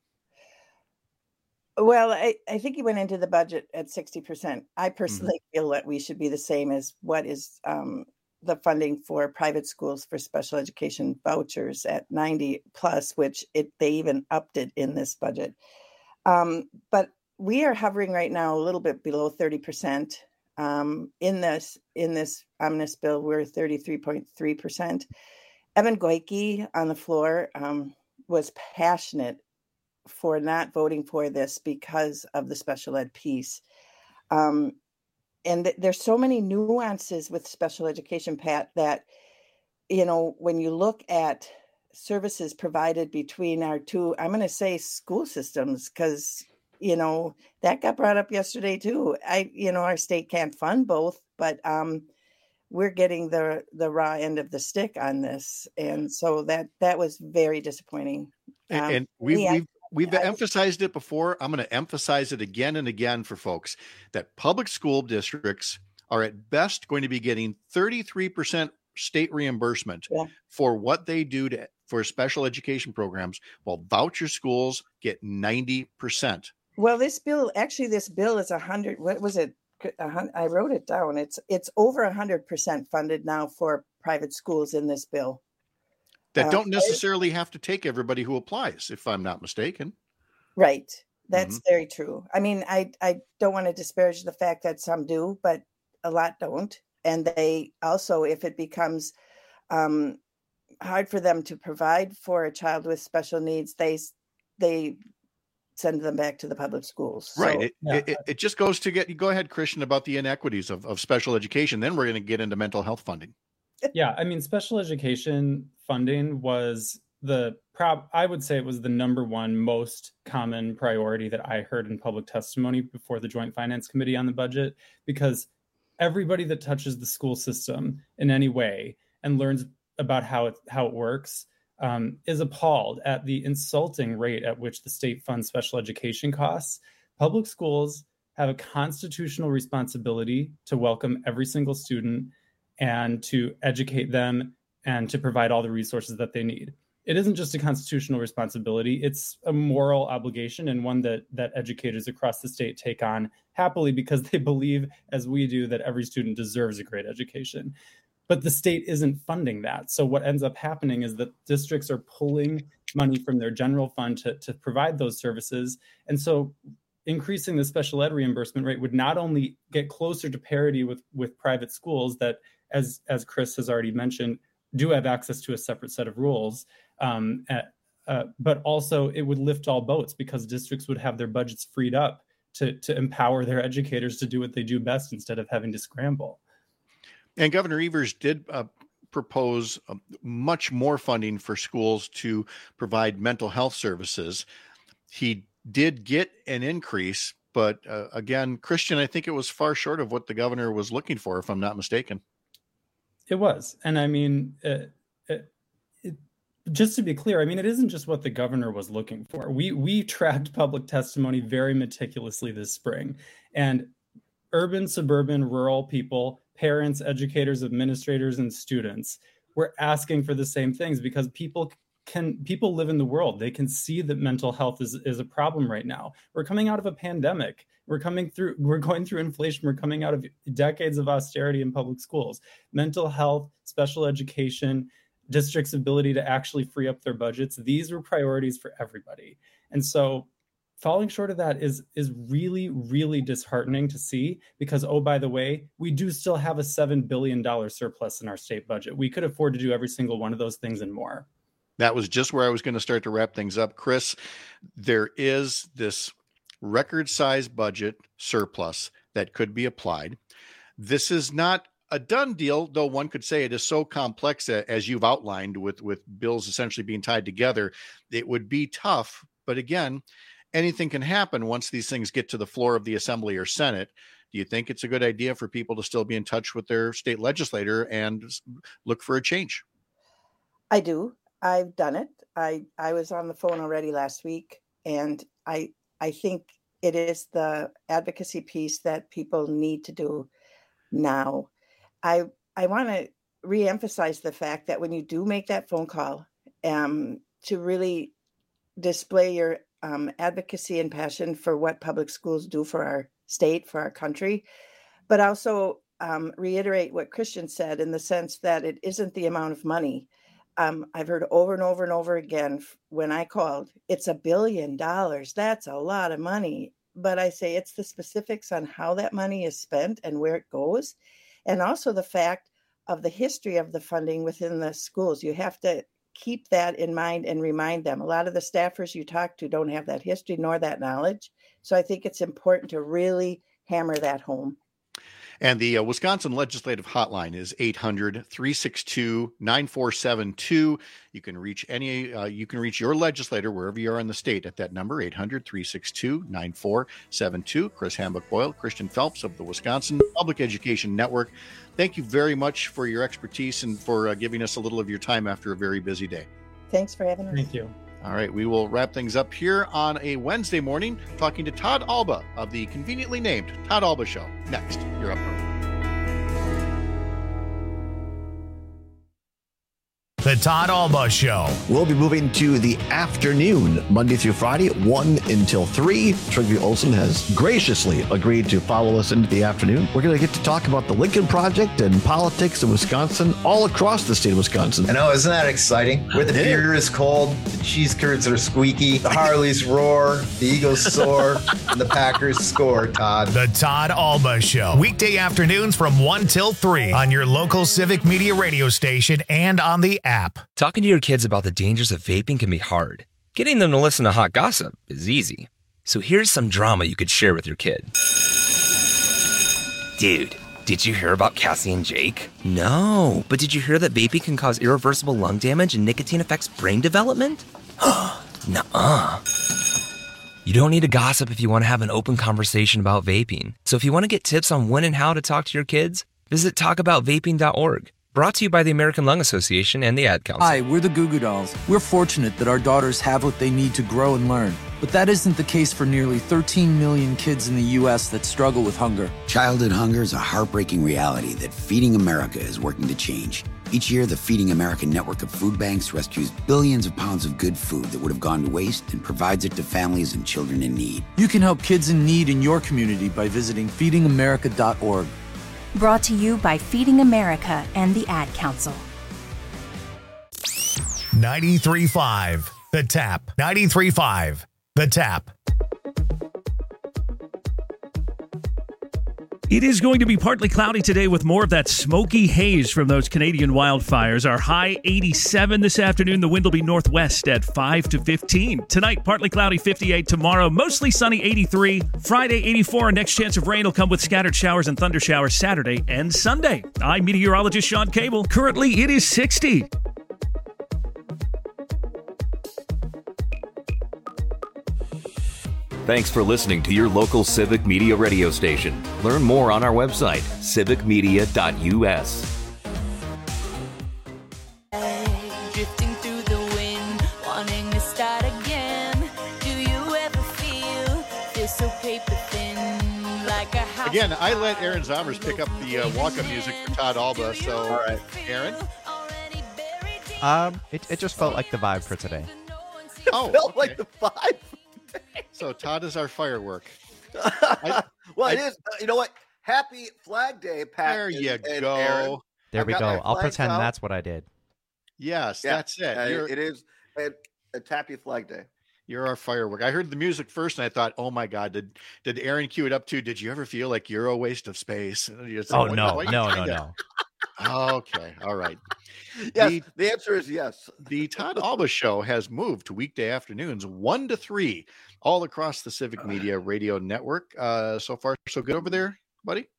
Well, I, I think he went into the budget at sixty percent. I personally Mm-hmm. feel that we should be the same as what is um, the funding for private schools for special education vouchers at ninety plus, which it they even upped it in this budget. Um, but we are hovering right now a little bit below thirty percent. Um, in this in this omnibus bill, we're thirty-three point three percent. Evan Goike on the floor um, was passionate for not voting for this because of the special ed piece. Um, and th- there's so many nuances with special education, Pat, that, you know, when you look at services provided between our two, I'm going to say school systems, because, you know, that got brought up yesterday too. I, you know, our state can't fund both, but um, we're getting the, the raw end of the stick on this. And so that, that was very disappointing. And, Um, and we've, yeah. we've We've emphasized it before. I'm going to emphasize it again and again for folks that public school districts are at best going to be getting thirty-three percent state reimbursement Yeah. for what they do to, for special education programs, while voucher schools get ninety percent. Well, this bill, actually, this bill is a hundred. What was it? A hun- I wrote it down. It's it's over a hundred percent funded now for private schools in this bill. That Uh, don't necessarily have to take everybody who applies, if I'm not mistaken. Right. That's Mm-hmm. very true. I mean, I I don't want to disparage the fact that some do, but a lot don't. And they also, if it becomes um, hard for them to provide for a child with special needs, they they send them back to the public schools. So, Right. It, it, it- it just goes to get, go ahead, Christian, about the inequities of, of special education. Then we're going to get into mental health funding. Yeah, I mean, special education funding was the prob I would say it was the number one most common priority that I heard in public testimony before the Joint Finance Committee on the budget, because everybody that touches the school system in any way and learns about how it how it works um, is appalled at the insulting rate at which the state funds special education costs. Public schools have a constitutional responsibility to welcome every single student and to educate them and to provide all the resources that they need. It isn't just a constitutional responsibility, it's a moral obligation, and one that that educators across the state take on happily because they believe, as we do, that every student deserves a great education. But the state isn't funding that. So what ends up happening is that districts are pulling money from their general fund to, to provide those services. And so increasing the special ed reimbursement rate would not only get closer to parity with, with private schools that, as, as Chris has already mentioned, do have access to a separate set of rules, um, at, uh, but also it would lift all boats because districts would have their budgets freed up to, to empower their educators to do what they do best instead of having to scramble. And Governor Evers did uh, propose uh, much more funding for schools to provide mental health services. He did get an increase, but uh, again, Christian, I think it was far short of what the governor was looking for, if I'm not mistaken. It was. And I mean, uh, it, it, just to be clear, I mean, it isn't just what the governor was looking for. We, we tracked public testimony very meticulously this spring, and urban, suburban, rural people, parents, educators, administrators, and students were asking for the same things because people can people live in the world. They can see that mental health is, is a problem right now. We're coming out of a pandemic. We're coming through, we're going through inflation. We're coming out of decades of austerity in public schools. Mental health, special education, districts' ability to actually free up their budgets. These were priorities for everybody. And so falling short of that is, is really, really disheartening to see because, oh, by the way, we do still have a seven billion dollars surplus in our state budget. We could afford to do every single one of those things and more. That was just where I was going to start to wrap things up. Chris, there is this record-sized budget surplus that could be applied. This is not a done deal, though one could say it is so complex, as you've outlined, with, with bills essentially being tied together. It would be tough. But again, anything can happen once these things get to the floor of the Assembly or Senate. Do you think it's a good idea for people to still be in touch with their state legislator and look for a change? I do. I've done it. I, I was on the phone already last week, and I I think it is the advocacy piece that people need to do now. I I want to reemphasize the fact that when you do make that phone call, um, to really display your um, advocacy and passion for what public schools do for our state, for our country, but also um, reiterate what Christian said in the sense that it isn't the amount of money. Um, I've heard over and over and over again when I called, it's a billion dollars. That's a lot of money. But I say it's the specifics on how that money is spent and where it goes. And also the fact of the history of the funding within the schools. You have to keep that in mind and remind them. A lot of the staffers you talk to don't have that history nor that knowledge. So I think it's important to really hammer that home. And the uh, Wisconsin Legislative Hotline is eight hundred, three six two, nine four seven two. You can reach any, uh, you can reach your legislator wherever you are in the state at that number, eight hundred, three six two, nine four seven two. Chris Hambuck-Boyle, Christian Phelps of the Wisconsin Public Education Network. Thank you very much for your expertise and for uh, giving us a little of your time after a very busy day. Thanks for having us. Thank you. All right, we will wrap things up here on a Wednesday morning, talking to Todd Alba of the conveniently named Todd Alba Show. Next, you're up north. The Todd Alba Show. We'll be moving to the afternoon, Monday through Friday, one until three. Trygve Olsen has graciously agreed to follow us into the afternoon. We're going to get to talk about the Lincoln Project and politics in Wisconsin, all across the state of Wisconsin. I know, isn't that exciting? Where the beer is cold, the cheese curds are squeaky, the Harleys roar, the Eagles soar, and the Packers score, Todd. The Todd Alba Show. Weekday afternoons from one till three on your local Civic Media radio station and on the app. Talking to your kids about the dangers of vaping can be hard. Getting them to listen to hot gossip is easy. So here's some drama you could share with your kid. Dude, Did you hear about Cassie and Jake? No, but did you hear that vaping can cause irreversible lung damage and nicotine affects brain development? Nuh-uh. You don't need to gossip if you want to have an open conversation about vaping. So if you want to get tips on when and how to talk to your kids, visit talk about vaping dot org. Brought to you by the American Lung Association and the Ad Council. Hi, we're the Goo Goo Dolls. We're fortunate that our daughters have what they need to grow and learn. But that isn't the case for nearly thirteen million kids in the U S that struggle with hunger. Childhood hunger is a heartbreaking reality that Feeding America is working to change. Each year, the Feeding America network of food banks rescues billions of pounds of good food that would have gone to waste and provides it to families and children in need. You can help kids in need in your community by visiting feeding america dot org. Brought to you by Feeding America and the Ad Council. ninety-three point five The Tap. ninety-three point five The Tap. It is going to be partly cloudy today with more of that smoky haze from those Canadian wildfires. Our high eighty-seven this afternoon. The wind will be northwest at five to fifteen. Tonight, partly cloudy fifty-eight. Tomorrow, mostly sunny eighty-three. Friday, eighty-four. Next chance of rain will come with scattered showers and thunder showers Saturday and Sunday. I'm meteorologist Sean Cable. Currently, it is sixty. Thanks for listening to your local Civic Media radio station. Learn more on our website, civic media dot u s. Drifting through the wind, wanting to start again. Do you ever feel this so paper thin, like a house? Again, I let Aaron Zommers pick up the uh, walk-up music for Todd Alba. So, all right, Aaron. Um, it, it just felt like the vibe for today. Oh, felt okay. like the vibe. So Todd is our firework. I, well, I, it is. You know what? Happy Flag Day, Pat. There you and, and go. Aaron. There I've we got go. my I'll flags pretend out. that's what I did. Yes, Yeah, that's it. uh, You're, it is a, a Happy Flag Day. You're our firework. I heard the music first, and I thought, "Oh my God, did did Aaron cue it up too? Did you ever feel like you're a waste of space?" Like, Oh what- no, what- no, no, kinda- no. Okay, all right. Yes, The- the answer is yes. The Todd Alba Show has moved to weekday afternoons, one to three, all across the Civic Media Radio Network. Uh, so far, so good over there, buddy.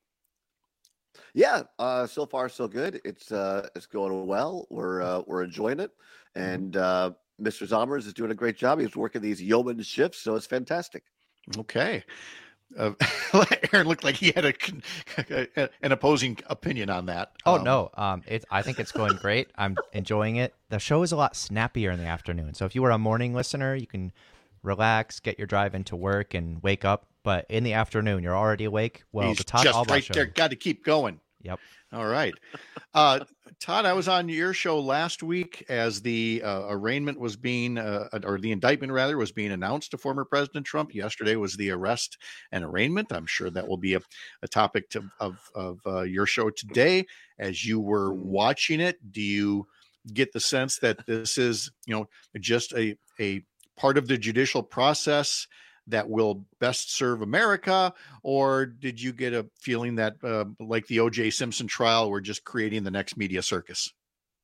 Yeah, uh, so far so good. It's uh, it's going well. We're uh, we're enjoying it, and uh, Mister Zommers is doing a great job. He's working these yeoman shifts, so it's fantastic. Okay. Uh, Aaron looked like he had a, a an opposing opinion on that. Oh Um, no, um, it. I think it's going great. I'm enjoying it. The show is a lot snappier in the afternoon. So if you were a morning listener, you can relax, get your drive into work, and wake up. But in the afternoon, you're already awake. Well, he's the Todd just Alba right Show. there. Got to keep going. Yep. All right. Uh, Todd, I was on your show last week as the uh, arraignment was being, uh, or the indictment rather, was being announced to former President Trump. Yesterday was the arrest and arraignment. I'm sure that will be a, a topic to, of, of uh, your show today. As you were watching it, do you get the sense that this is, you know, just a, a part of the judicial process that will best serve America, or did you get a feeling that, uh, like the O J Simpson trial, we're just creating the next media circus?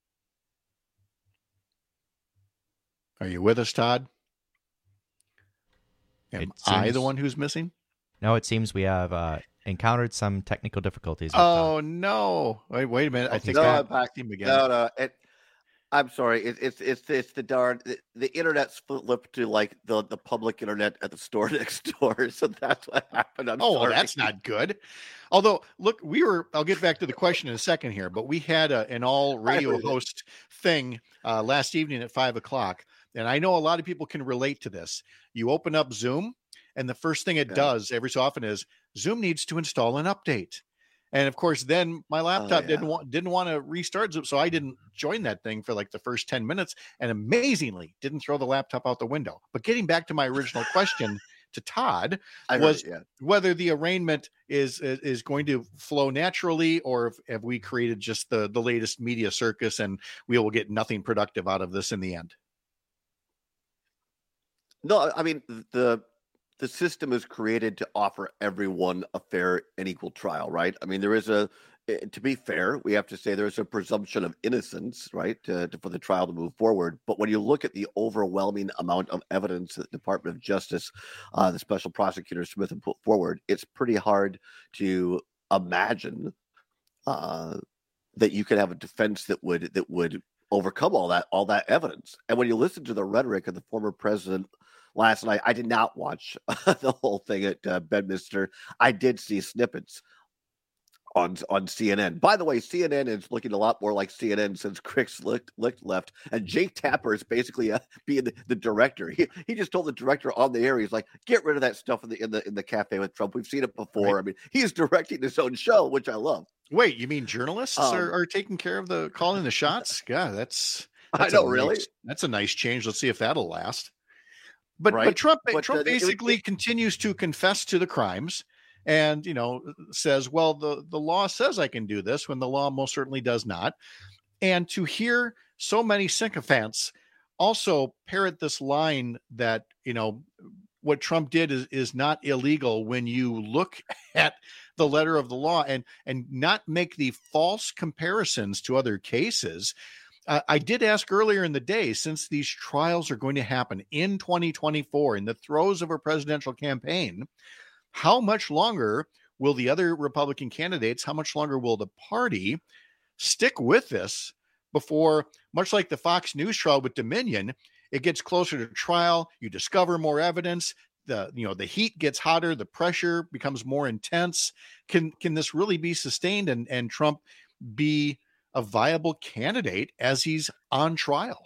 Are you with us, Todd? Am It I seems- the one who's missing? No, it seems we have uh, encountered some technical difficulties. With Oh no! Wait, wait a minute. I think no, I I'm- backed him again. No, no. It, I'm sorry. It, it's it's it's the darn the, the internet flipped to like the, the public internet at the store next door. So that's what happened. I'm oh, well, sorry. that's not good. Although, look, we were, I'll get back to the question in a second here, but we had a, an all radio heard it. host thing uh, last evening at five o'clock. And I know a lot of people can relate to this. You open up Zoom, and the first thing it Yeah. does every so often is Zoom needs to install an update. And of course, then my laptop yeah. didn't want didn't want to restart Zoom, so I didn't join that thing for like the first ten minutes, and amazingly didn't throw the laptop out the window. But getting back to my original question to Todd I heard was it, yeah. whether the arraignment is is is going to flow naturally, or if, have we created just the the latest media circus, and we will get nothing productive out of this in the end. No, I mean the the system is created to offer everyone a fair and equal trial, right? I mean, there is a eh, to be fair, we have to say there's a presumption of innocence, right, to, to, for the trial to move forward. But when you look at the overwhelming amount of evidence that the Department of Justice, uh, the special prosecutor Smith have put forward, it's pretty hard to imagine uh, that you could have a defense that would that would overcome all that all that evidence. And when you listen to the rhetoric of the former president last night, I did not watch the whole thing at uh, Bedminster. I did see snippets on on C N N. By the way, C N N is looking a lot more like C N N since Chris Licht, Licht left, and Jake Tapper is basically uh, being the, the director. He he just told the director on the air, he's like, "Get rid of that stuff in the in the in the cafe with Trump. We've seen it before." Right. I mean, he's directing his own show, which I love. Wait, you mean journalists um, are, are taking care of the calling the shots? Yeah, that's, that's I know, a really. Nice, that's a nice change. Let's see if that'll last. But right? but Trump but, Trump uh, basically it, it, continues to confess to the crimes. And, you know, says, well, the, the law says I can do this when the law most certainly does not. And to hear so many sycophants also parrot this line that, you know, what Trump did is, is not illegal when you look at the letter of the law and, and not make the false comparisons to other cases. Uh, I did ask earlier in the day, since these trials are going to happen in twenty twenty-four in the throes of a presidential campaign, how much longer will the other Republican candidates, how much longer will the party stick with this before, much like the Fox News trial with Dominion, it gets closer to trial, you discover more evidence, the you know the heat gets hotter, the pressure becomes more intense. Can can this really be sustained and, and Trump be a viable candidate as he's on trial?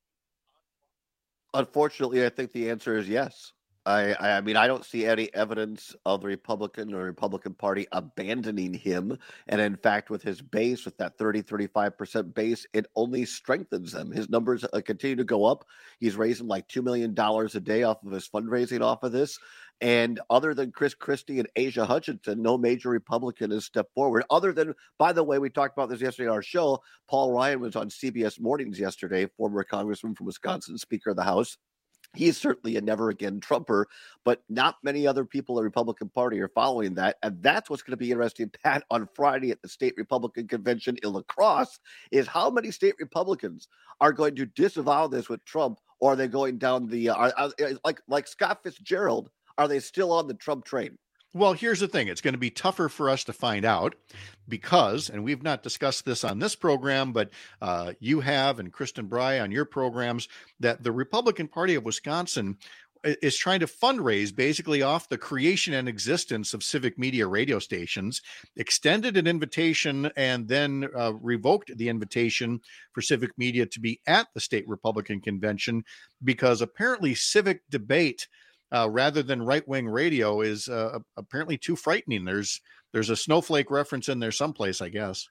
Unfortunately, I think the answer is yes. I, I mean, I don't see any evidence of the Republican or Republican Party abandoning him. And in fact, with his base, with that thirty, thirty-five percent base, it only strengthens them. His numbers uh, continue to go up. He's raising like two million dollars a day off of his fundraising off of this. And other than Chris Christie and Asia Hutchinson, no major Republican has stepped forward. Other than, by the way, we talked about this yesterday on our show. Paul Ryan was on C B S Mornings yesterday, former congressman from Wisconsin, Speaker of the House. He's certainly a never again Trumper, but not many other people in the Republican Party are following that. And that's what's going to be interesting, Pat, on Friday at the state Republican convention in La Crosse, is how many state Republicans are going to disavow this with Trump, or are they going down the, uh, are, are, like, like Scott Fitzgerald, are they still on the Trump train? Well, here's the thing. It's going to be tougher for us to find out because, and we've not discussed this on this program, but uh, you have, and Kristen Bry on your programs, that the Republican Party of Wisconsin is trying to fundraise basically off the creation and existence of civic media radio stations, extended an invitation and then uh, revoked the invitation for civic media to be at the state Republican convention because apparently civic debate Uh, rather than right-wing radio is uh, apparently too frightening. There's there's a snowflake reference in there someplace, I guess.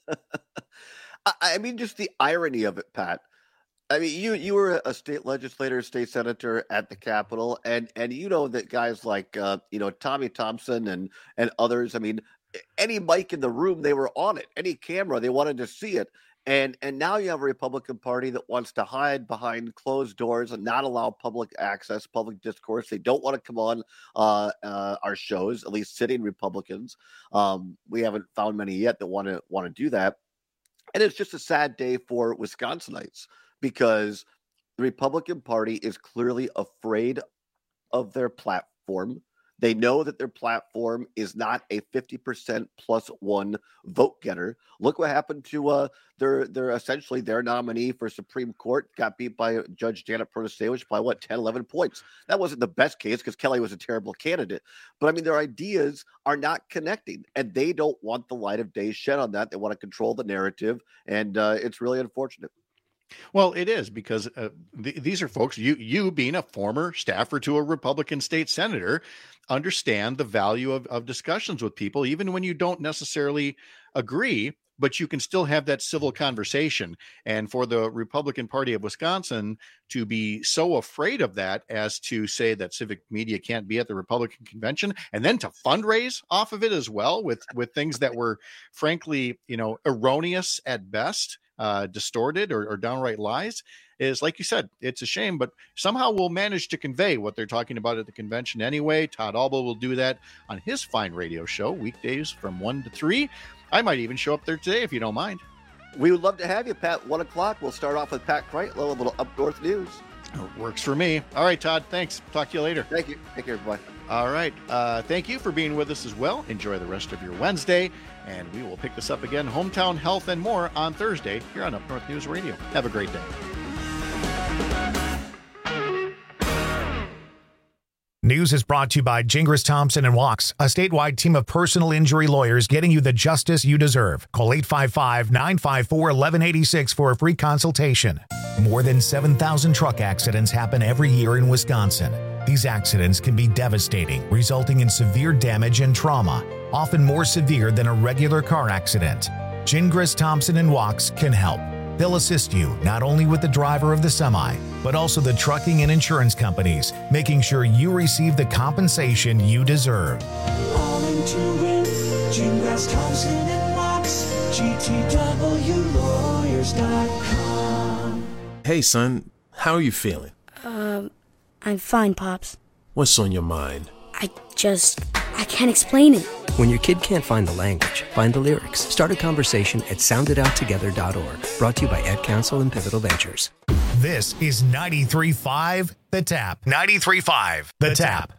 I mean, just the irony of it, Pat. I mean, you you were a state legislator, state senator at the Capitol, and and you know that guys like uh, you know Tommy Thompson and and others. I mean, any mic in the room, they were on it. Any camera, they wanted to see it. And and now you have a Republican Party that wants to hide behind closed doors and not allow public access, public discourse. They don't want to come on uh, uh, our shows, at least sitting Republicans. Um, we haven't found many yet that want to want to do that. And it's just a sad day for Wisconsinites because the Republican Party is clearly afraid of their platform. They know that their platform is not a fifty percent plus one vote getter. Look what happened to uh, their, their essentially their nominee for Supreme Court got beat by Judge Janet Protasevich by what, ten, eleven points. That wasn't the best case because Kelly was a terrible candidate. But I mean, their ideas are not connecting and they don't want the light of day shed on that. They want to control the narrative. And uh, it's really unfortunate. Well, it is because uh, th- these are folks, you you being a former staffer to a Republican state senator, understand the value of, of discussions with people, even when you don't necessarily agree, but you can still have that civil conversation. And for the Republican Party of Wisconsin to be so afraid of that as to say that civic media can't be at the Republican convention and then to fundraise off of it as well with, with things that were frankly, you know, erroneous at best, uh, distorted or, or downright lies is, like you said, it's a shame, but somehow we'll manage to convey what they're talking about at the convention anyway. Todd Alba will do that on his fine radio show, weekdays from one to three. I might even show up there today if you don't mind. We would love to have you, Pat. One o'clock. We'll start off with Pat Kreitlow, a little Up North news. Works for me. All right, Todd. Thanks. Talk to you later. Thank you. Take care, everybody. All right. Uh, thank you for being with us as well. Enjoy the rest of your Wednesday, and we will pick this up again, Hometown Health and more, on Thursday here on Up North News Radio. Have a great day. News is brought to you by Gingras Thompson and Walks, a statewide team of personal injury lawyers getting you the justice you deserve. Call eight five five, nine five four, one one eight six for a free consultation. More than seven thousand truck accidents happen every year in Wisconsin. These accidents can be devastating, resulting in severe damage and trauma, often more severe than a regular car accident. Gingras Thompson and Walks can help. They'll assist you not only with the driver of the semi, but also the trucking and insurance companies, making sure you receive the compensation you deserve. All in to win, Gingras Thompson and Walks, G T W lawyers dot com. Hey, son, how are you feeling? Um, I'm fine, Pops. What's on your mind? I just, I can't explain it. When your kid can't find the language, find the lyrics. Start a conversation at sound it out together dot org. Brought to you by Ed Council and Pivotal Ventures. This is ninety-three point five The Tap. ninety-three point five The Tap.